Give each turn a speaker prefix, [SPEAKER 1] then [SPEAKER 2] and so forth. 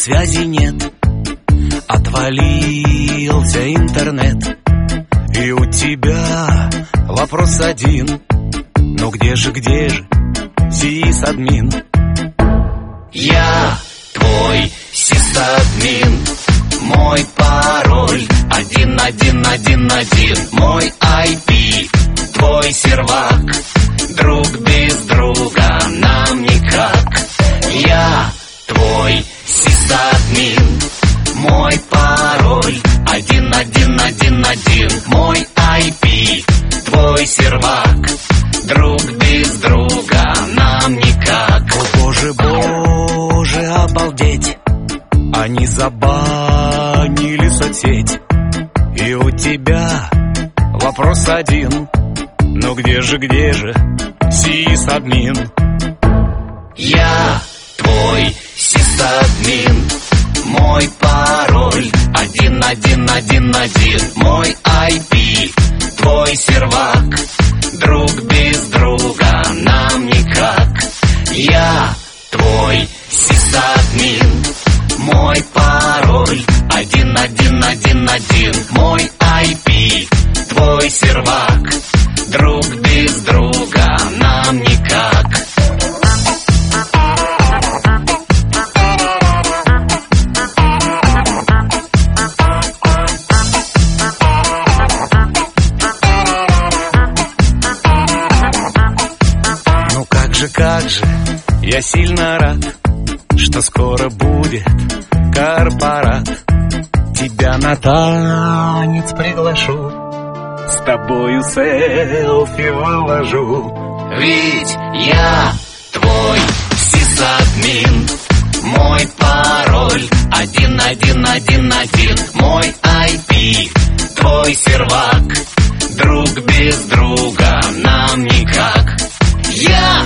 [SPEAKER 1] связи нет, отвалился интернет. И у тебя вопрос один: ну где же сисадмин? Я твой сисадмин, мой пароль 1111. Мой IP, твой сервак, друг без друга нам никак. Я твой сисадмин, мой пароль 1111. Мой IP, твой сервак, друг без друга нам никак. О боже, боже, обалдеть, они забанили соцсеть. И у тебя вопрос один: ну где же сисадмин? Я твой сисадмин, мой пароль 1111. Мой IP, твой сервак, друг без друга нам никак. Я твой сисадмин, мой пароль 1111. Мой IP, твой сервак, друг без друга нам никак. Ну как же, я сильно рад, что скоро будет корпорат. Тебя на танец приглашу, с тобою селфи выложу. Ведь я твой сисадмин, мой пароль 1111. Мой IP, твой сервак, друг без друга нам никак. Я